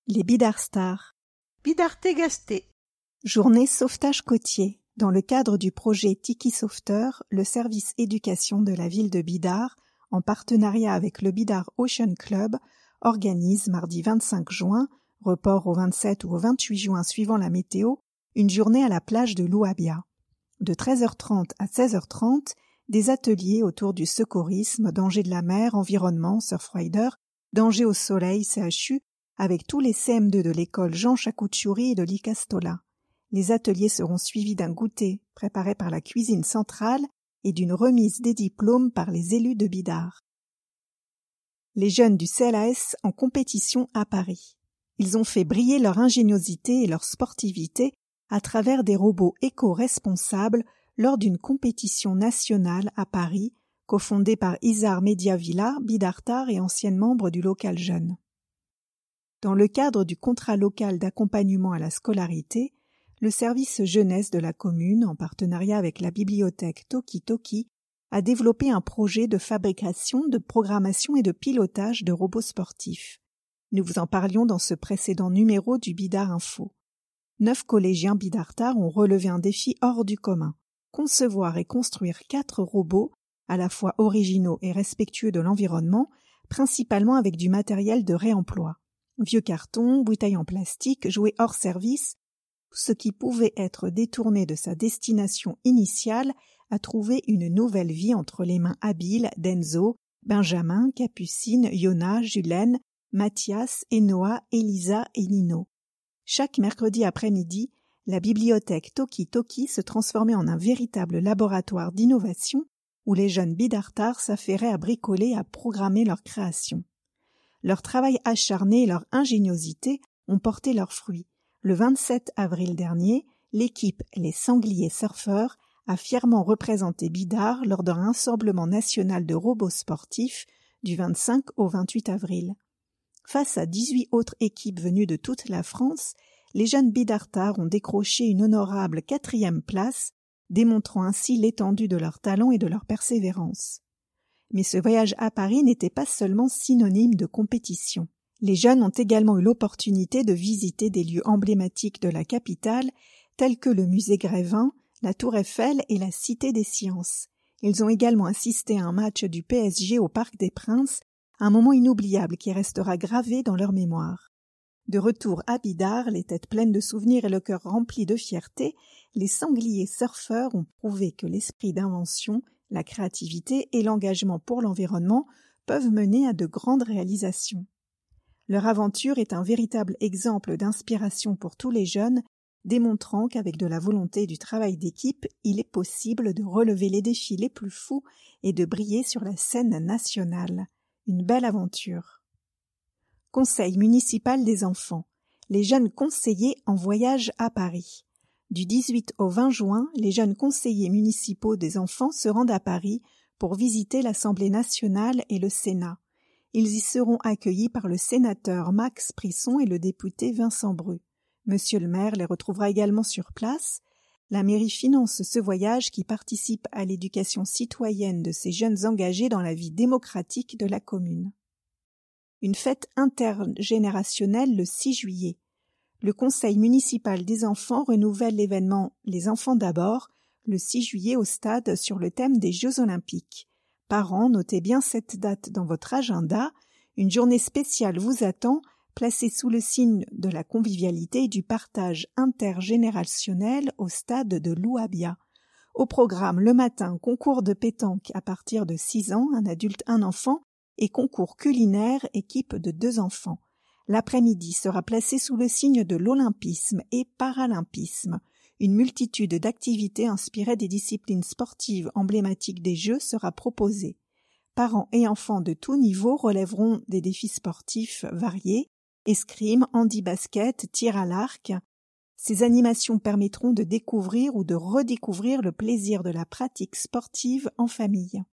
Les Bidart Stars. Bidarté Gasté. Journée sauvetage côtier. Dans le cadre du projet Tiki Sauveteur, le service éducation de la ville de Bidart, en partenariat avec le Bidart Ocean Club, organise mardi 25 juin, report au 27 ou au 28 juin suivant la météo, une journée à la plage de Louabia. De 13h30 à 16h30, des ateliers autour du secourisme, danger de la mer, environnement, surfrider, danger au soleil, CHU, avec tous les CM2 de l'école Jean Chakouchouri et de l'Icastola. Les ateliers seront suivis d'un goûter préparé par la cuisine centrale et d'une remise des diplômes par les élus de Bidart. Les jeunes du CLAS en compétition à Paris. Ils ont fait briller leur ingéniosité et leur sportivité à travers des robots éco-responsables lors d'une compétition nationale à Paris, cofondée par Isar Media Villa, Bidartar et ancienne membre du local jeune. Dans le cadre du contrat local d'accompagnement à la scolarité, le service jeunesse de la commune, en partenariat avec la bibliothèque Toki Toki, a développé un projet de fabrication, de programmation et de pilotage de robots sportifs. Nous vous en parlions dans ce précédent numéro du Bidart Info. 9 collégiens bidartards ont relevé un défi hors du commun. Concevoir et construire 4 robots, à la fois originaux et respectueux de l'environnement, principalement avec du matériel de réemploi. Vieux cartons, bouteilles en plastique, jouets hors service, tout ce qui pouvait être détourné de sa destination initiale a trouvé une nouvelle vie entre les mains habiles d'Enzo, Benjamin, Capucine, Yona, Julène, Mathias, Enoa, Elisa et Nino. Chaque mercredi après-midi, la bibliothèque Toki Toki se transformait en un véritable laboratoire d'innovation où les jeunes bidartards s'affairaient à bricoler et à programmer leur création. Leur travail acharné et leur ingéniosité ont porté leurs fruits. Le 27 avril dernier, l'équipe Les Sangliers Surfeurs a fièrement représenté Bidart lors d'un rassemblement national de robots sportifs du 25 au 28 avril. Face à 18 autres équipes venues de toute la France, les jeunes bidartards ont décroché une honorable 4e place, démontrant ainsi l'étendue de leur talent et de leur persévérance. Mais ce voyage à Paris n'était pas seulement synonyme de compétition. Les jeunes ont également eu l'opportunité de visiter des lieux emblématiques de la capitale, tels que le musée Grévin, la Tour Eiffel et la Cité des Sciences. Ils ont également assisté à un match du PSG au Parc des Princes, un moment inoubliable qui restera gravé dans leur mémoire. De retour à Bidart, les têtes pleines de souvenirs et le cœur rempli de fierté, les sangliers surfeurs ont prouvé que l'esprit d'invention, la créativité et l'engagement pour l'environnement peuvent mener à de grandes réalisations. Leur aventure est un véritable exemple d'inspiration pour tous les jeunes, démontrant qu'avec de la volonté et du travail d'équipe, il est possible de relever les défis les plus fous et de briller sur la scène nationale. Une belle aventure. Conseil municipal des enfants. Les jeunes conseillers en voyage à Paris. Du 18 au 20 juin, les jeunes conseillers municipaux des enfants se rendent à Paris pour visiter l'Assemblée nationale et le Sénat. Ils y seront accueillis par le sénateur Max Brisson et le député Vincent Bru. Monsieur le maire les retrouvera également sur place. La mairie finance ce voyage qui participe à l'éducation citoyenne de ces jeunes engagés dans la vie démocratique de la commune. Une fête intergénérationnelle le 6 juillet. Le conseil municipal des enfants renouvelle l'événement Les enfants d'abord le 6 juillet au stade sur le thème des Jeux olympiques. Parents, notez bien cette date dans votre agenda. Une journée spéciale vous attend, placée sous le signe de la convivialité et du partage intergénérationnel au stade de Louabia. Au programme le matin, concours de pétanque à partir de 6 ans, un adulte, un enfant, et concours culinaire, équipe de 2 enfants. L'après-midi sera placé sous le signe de l'olympisme et paralympisme. Une multitude d'activités inspirées des disciplines sportives emblématiques des Jeux sera proposée. Parents et enfants de tout niveau relèveront des défis sportifs variés, escrime, handi-basket, tir à l'arc. Ces animations permettront de découvrir ou de redécouvrir le plaisir de la pratique sportive en famille.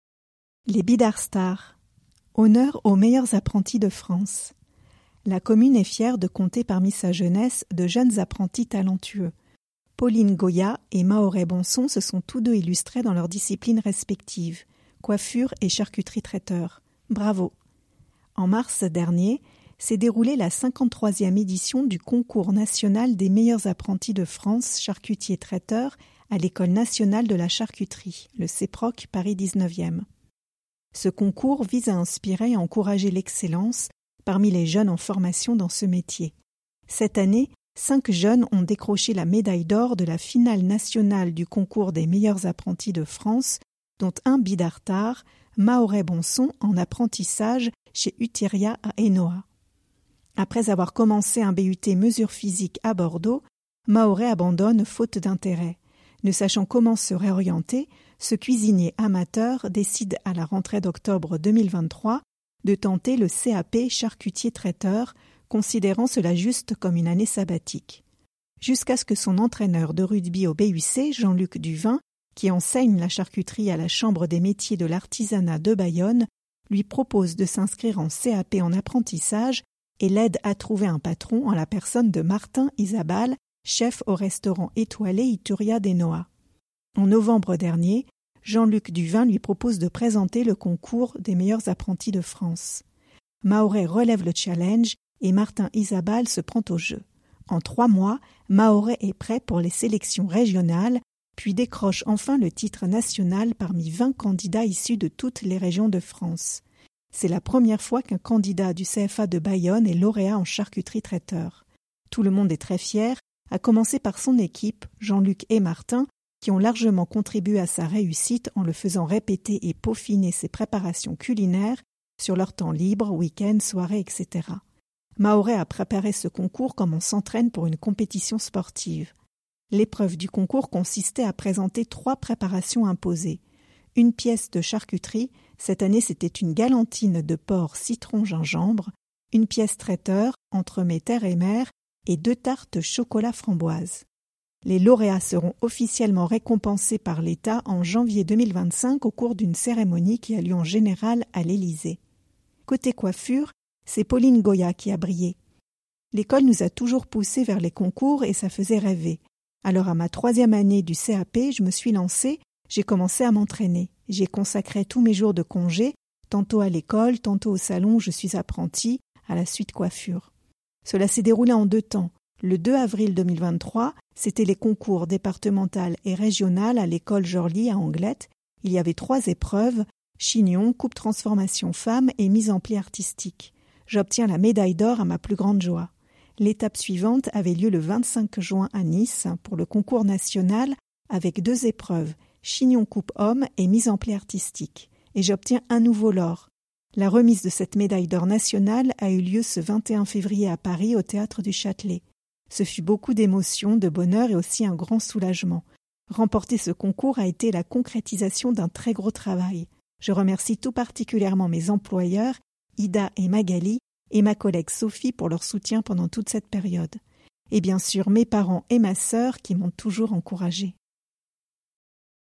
Les Bidart Stars. Honneur aux meilleurs apprentis de France. La commune est fière de compter parmi sa jeunesse de jeunes apprentis talentueux. Pauline Goya et Mahoret Bonson se sont tous deux illustrés dans leurs disciplines respectives, coiffure et charcuterie traiteur. Bravo! En mars dernier, s'est déroulée la 53e édition du concours national des meilleurs apprentis de France charcutiers-traiteurs à l'École nationale de la charcuterie, le CEPROC Paris 19e. Ce concours vise à inspirer et à encourager l'excellence parmi les jeunes en formation dans ce métier. Cette année, 5 jeunes ont décroché la médaille d'or de la finale nationale du concours des meilleurs apprentis de France, dont un bidartard, Mahoret Bonson, en apprentissage chez Uteria à Hainaut. Après avoir commencé un BUT mesure physique à Bordeaux, Mahoret abandonne faute d'intérêt. Ne sachant comment se réorienter, ce cuisinier amateur décide à la rentrée d'octobre 2023 de tenter le CAP charcutier-traiteur, considérant cela juste comme une année sabbatique. Jusqu'à ce que son entraîneur de rugby au BUC, Jean-Luc Duvin, qui enseigne la charcuterie à la Chambre des métiers de l'artisanat de Bayonne, lui propose de s'inscrire en CAP en apprentissage et l'aide à trouver un patron en la personne de Martin Isabal, chef au restaurant étoilé Ituria d'Hainaut. En novembre dernier, Jean-Luc Duvin lui propose de présenter le concours des meilleurs apprentis de France. Mahoret relève le challenge et Martin Isabal se prend au jeu. En 3 mois, Mahoret est prêt pour les sélections régionales, puis décroche enfin le titre national parmi 20 candidats issus de toutes les régions de France. C'est la première fois qu'un candidat du CFA de Bayonne est lauréat en charcuterie traiteur. Tout le monde est très fier, à commencer par son équipe, Jean-Luc et Martin, qui ont largement contribué à sa réussite en le faisant répéter et peaufiner ses préparations culinaires sur leur temps libre, week-end, soirée, etc. Mahoret a préparé ce concours comme on s'entraîne pour une compétition sportive. L'épreuve du concours consistait à présenter 3 préparations imposées. Une pièce de charcuterie, cette année c'était une galantine de porc citron-gingembre, une pièce traiteur, entremets terre et mer, et 2 tartes chocolat framboise. Les lauréats seront officiellement récompensés par l'État en janvier 2025 au cours d'une cérémonie qui a lieu en général à l'Élysée. Côté coiffure, c'est Pauline Goya qui a brillé. L'école nous a toujours poussés vers les concours et ça faisait rêver. Alors à ma 3e année du CAP, je me suis lancée, j'ai commencé à m'entraîner. J'ai consacré tous mes jours de congé, tantôt à l'école, tantôt au salon où je suis apprentie, à la suite coiffure. Cela s'est déroulé en 2 temps. Le 2 avril 2023, c'était les concours départemental et régional à l'école Jorly à Anglette. Il y avait 3 épreuves, chignon, coupe transformation femme et mise en pli artistique. J'obtiens la médaille d'or à ma plus grande joie. L'étape suivante avait lieu le 25 juin à Nice pour le concours national avec 2 épreuves, chignon coupe homme et mise en pli artistique. Et j'obtiens un nouveau l'or. La remise de cette médaille d'or nationale a eu lieu ce 21 février à Paris au Théâtre du Châtelet. Ce fut beaucoup d'émotions, de bonheur et aussi un grand soulagement. Remporter ce concours a été la concrétisation d'un très gros travail. Je remercie tout particulièrement mes employeurs, Ida et Magali, et ma collègue Sophie pour leur soutien pendant toute cette période. Et bien sûr mes parents et ma sœur qui m'ont toujours encouragée.